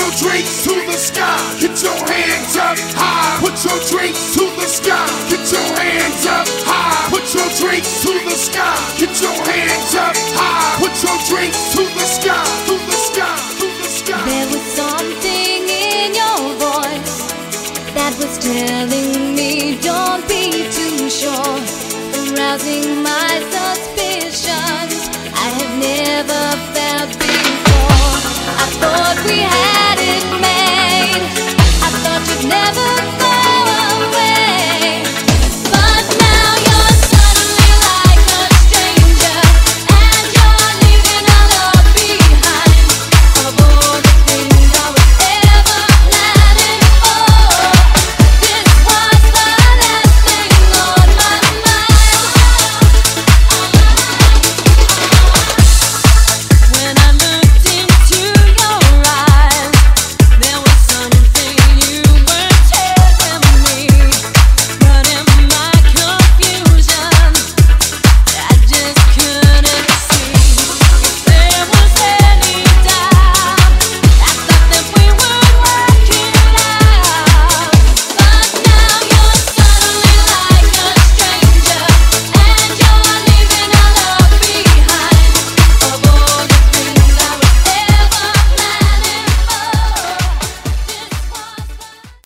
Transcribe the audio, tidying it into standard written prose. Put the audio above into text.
your drinks to the sky. Get your hands up high. Put your drinks to the sky. Get your hands up high. Put your drinks to the sky. Get your hands up high. Put your drinks to the sky. To the sky. To the sky. There was something in your voice that was telling me don't be too sure. Arousing my